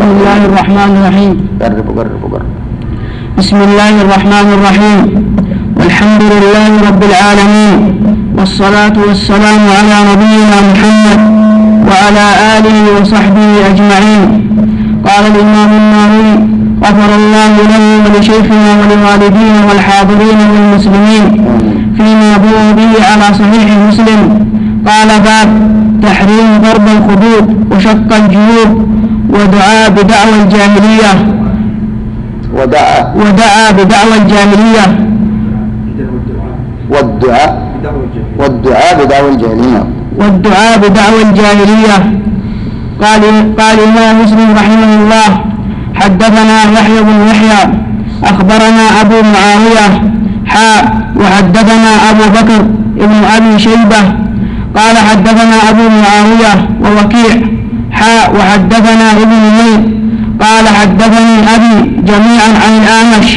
الله الرحمن الرحيم. بسم الله الرحمن الرحيم. والحمد لله رب العالمين، والصلاة والسلام على نبينا محمد وعلى آله وصحبه أجمعين. قال الإمام النووي غفر الله له ولشيخنا ولوالدينا والحاضرين والمسلمين فيما بووا به على صحيح مسلم. قال: باب تحريم ضرب الخدود وشق الجيوب ودعا بدعوى الجاهلية ودعا بدعوى الجاهلية والدعاء بدعوى الجاهلية. قال الإمام مسلم رحمه الله: حدثنا يحيى بن يحيى أخبرنا أبو معاوية وحدثنا أبو بكر ابن أبي شيبة قال حدثنا أبو معاوية ووكيع وحدثنا ابن نمير قال حدثني أبي جميعا عن الأعمش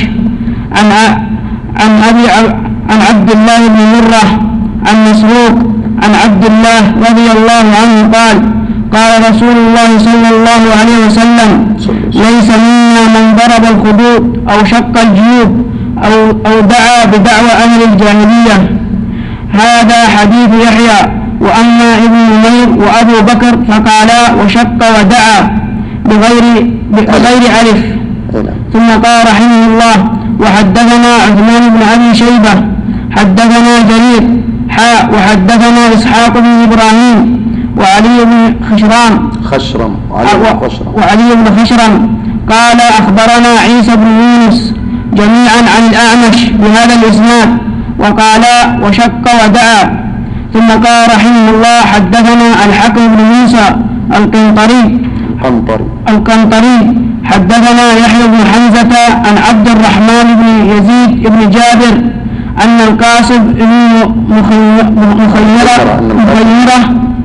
عن عبد الله بن مرة عن مسروق عن عبد الله رضي الله عنه قال رسول الله صلى الله عليه وسلم: ليس منا من ضرب الخدود أو شق الجيوب أو دعا بدعوى أهل الجاهلية. هذا حديث يحيى. وأما ابن نمير وأبو بكر فقالا وشق ودعا بغير ألف. ثم قال رحمه الله: وحدثنا عثمان بن أبي شيبة حدثنا جرير وحدثنا إسحاق بن إبراهيم وعلي بن خشرم قال أخبرنا عيسى بن يونس جميعا عن الأعمش بهذا الإسناد وقالا وشق ودعا. ثم قال رحمه الله: حدثنا الحكم بن موسى القنطري حدثنا يحيى بن حمزة عن عبد الرحمن بن يزيد بن جابر أن القاسم بن مخيرة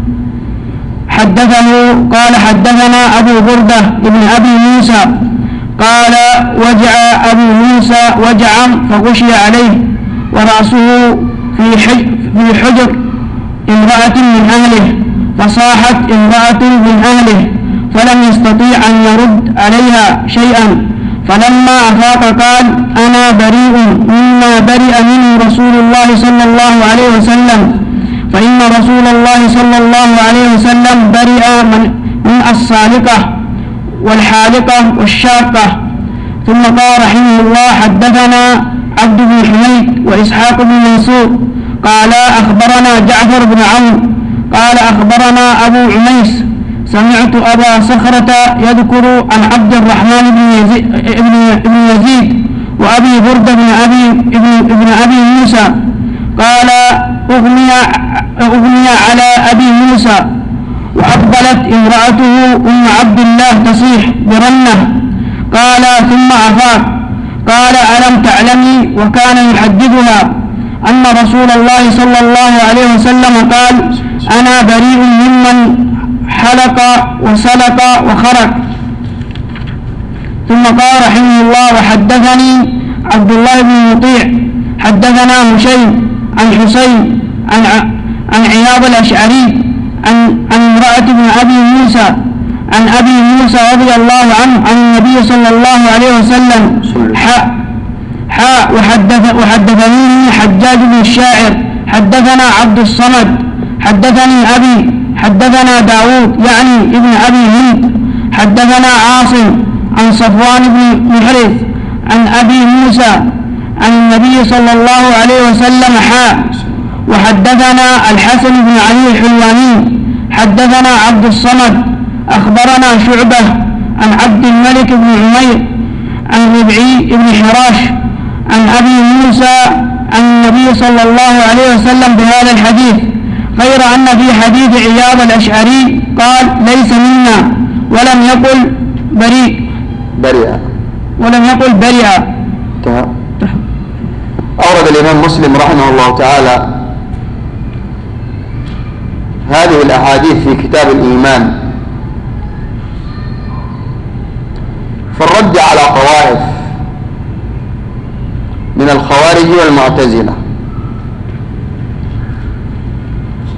حدثه قال حدثنا أبو بردة بن أبي موسى قال: وجع أبو موسى وجعا فغشي عليه ورأسه في حجر امرأة من أهله، فصاحت امرأة من أهله فلم يستطيع أن يرد عليها شيئا، فلما أفاق قال: أنا بريء مما برئ منه رسول الله صلى الله عليه وسلم، فإن رسول الله صلى الله عليه وسلم برئ من الصالقة والحالقة والشاقة. ثم قال رحمه الله: حدثنا عبد بن حميد وإسحاق بن منصور قال أخبرنا جعفر بن عون قال أخبرنا أبو عميس سمعت أبا صخرة يذكر عن عبد الرحمن بن يزيد وأبي بردة بن أبي موسى قال: أغمي على أبي موسى وأقبلت امرأته أم عبد الله تصيح برنة قال: ثم أفاق قال: ألم تعلمي؟ وكان يحدثها أن رسول الله صلى الله عليه وسلم قال: أنا بريء ممن حلق وسلق وخرق. ثم قال رحمه الله: وحدثني عبد الله بن مطيع حدثنا هشيم عن حسين عن عياض الأشعري عن امرأة بن أبي موسى عن أبي موسى رضي الله عنه عن النبي صلى الله عليه وسلم وحدثني حجاج بن الشاعر حدثنا عبد الصمد حدثني أبي حدثنا داود يعني ابن أبي هند حدثنا عاصم عن صفوان بن محرز عن أبي موسى عن النبي صلى الله عليه وسلم وحدثنا الحسن بن علي الحلواني حدثنا عبد الصمد أخبرنا شعبة عن عبد الملك بن عمير عن ربعي بن حراش عن أبي موسى عن النبي صلى الله عليه وسلم بهذا الحديث، غير أن في حديث عياض الأشعري قال: ليس منا ولم يقل بريئا. أورد الإمام مسلم رحمه الله تعالى هذه الأحاديث في كتاب الإيمان في الرد على طوائف من الخوارج والمعتزلة،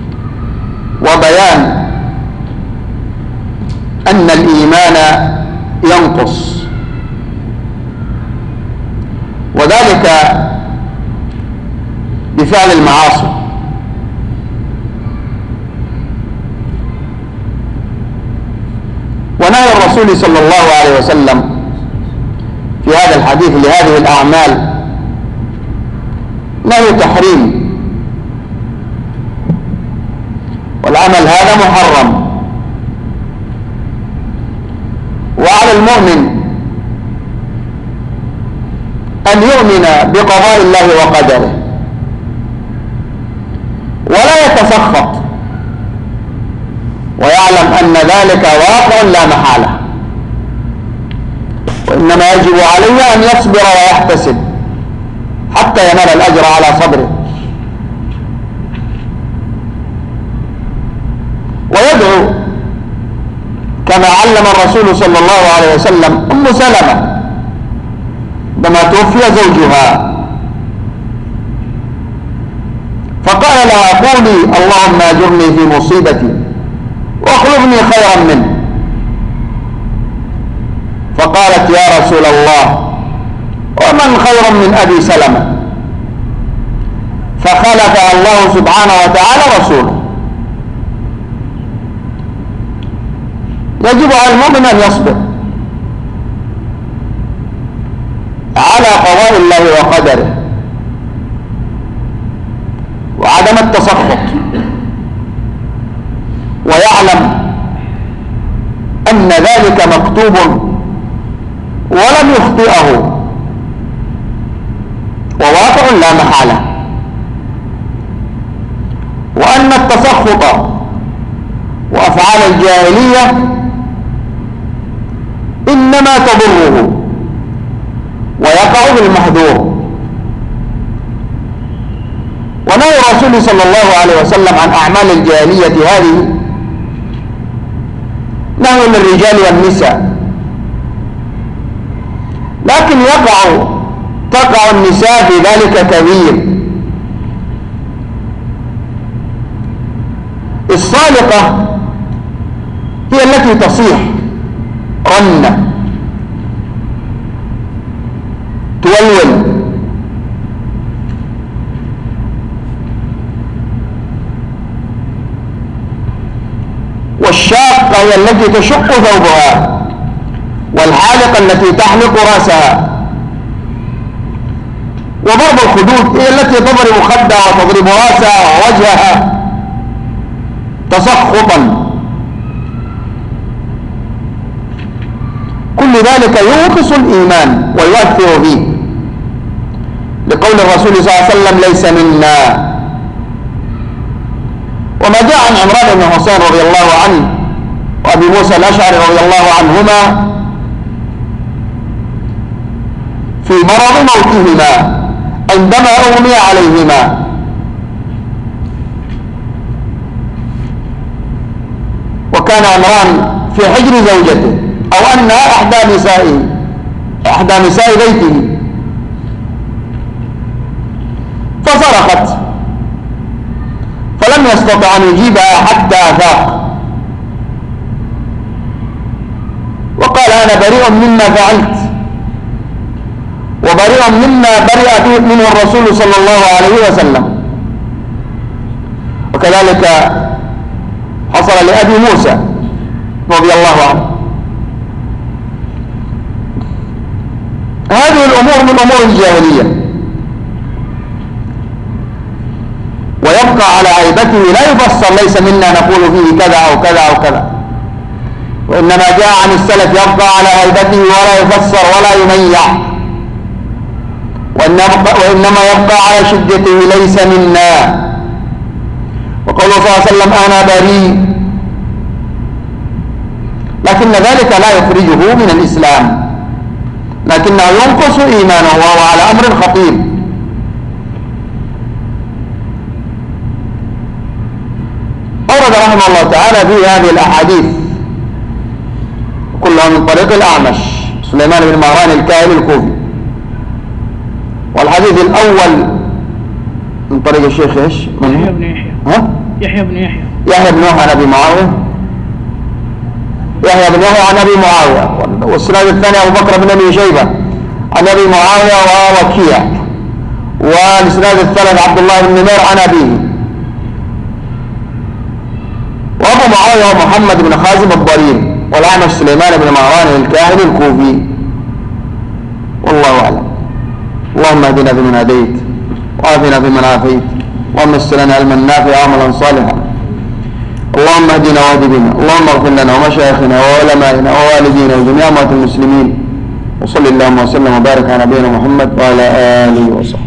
وبيان أن الإيمان ينقص، وذلك بفعل المعاصي. ونهي الرسول صلى الله عليه وسلم في هذا الحديث لهذه الأعمال نهي تحريم، والعمل هذا محرم. وعلى المؤمن أن يؤمن بقضاء الله وقدره ولا يتسخط، ويعلم أن ذلك واقع لا محالة، وإنما يجب عليه أن يصبر ويحتسب حتى ينال الأجر على صبره، ويدعو كما علم الرسول صلى الله عليه وسلم أم سلمة عندما توفي زوجها، فقال لها قولي اللهم أجرني في مصيبتي واخلفني خيرا منه. فقالت يا رسول الله ومن خير من أبي سلمة؟ فخلفها الله سبحانه وتعالى رسوله. يجب على المؤمن أن يصبر على قضاء الله وقدره وعدم التسخط، ويعلم أن ذلك مكتوب ولم يخطئه وواقع لا محالة، وأن التسخط وأفعال الجاهلية إنما تضره ويقع بالمحذور. ونهى الرسول صلى الله عليه وسلم عن أعمال الجاهلية هذه نهي للرجال والنساء، لكن تقع النساء في ذلك كبير. الصالقة هي التي تصيح رنة تولول، والشاقة هي التي تشق ثوبها، والحالقة التي تحلق رأسها، وضرب الخدود هي التي تضرب خدها وتضرب رأسها ووجهها تسخطا. كل ذلك ينقص الإيمان ويؤثر فيه، لقول الرسول صلى الله عليه وسلم ليس منا. وما جاء عن عمران بن حسين رضي الله عنه وأبي موسى الأشعري رضي الله عنهما في مرض موتهما عندما أغمي عليهما، وكان عمران في حجر زوجته أو أنها إحدى نساء بيته، فصرخت فلم يستطع أن يجيبها حتى أفاق، وقال أنا بريء مما فعلت وبريء مما برئ منه الرسول صلى الله عليه وسلم. وكذلك حصل لأبي موسى رضي الله عنه. هذه الأمور من أمور الجاهلية، ويبقى على هيبته لا يفسر ليس منا نقول فيه كذا أو كذا أو كذا، وإنما جاء عن السلف يبقى على هيبته ولا يفسر ولا يميع، وإنما يبقى على شدته ليس منا. وقال صلى الله عليه وسلم أنا بريء، لكن ذلك لا يخرجه من الإسلام، لكنه ينقص إيمانه وهو على أمر خطير. أورد رحمه الله تعالى في هذه الأحاديث كلها من طريق الأعمش سليمان بن مهران الكاهلي الكوفي، والحديث الأول من طريق الشيخ ايش؟ يحيى بن يحيى. ها؟ يحيى بن يحيى. يحيى بن يحيى عن أبي معاوية يحيى بن يحيى عن أبي معاوية، والسند الثاني أبو بكر بن أبي شيبة عن أبي معاوية ووكيع، والإسناد الثالث عبد الله بن نمير عن أبيه. وأبو معاوية محمد بن خازم الضرير، والأعمش سليمان بن مهران الكاهلي الكوفي. والله أعلم. اللهم اهدنا فيمن هديت، وعافنا فيمن عافيت، اللهم يسر لنا علما نافعا وعملا صالحا. اللهم اهدنا واهد بنا، اللهم اغفر لنا ومشايخنا وعلمائنا ووالدينا وجميع موتى المسلمين. وصل اللهم وسلم وبارك على نبينا محمد وعلى آله وصحبه.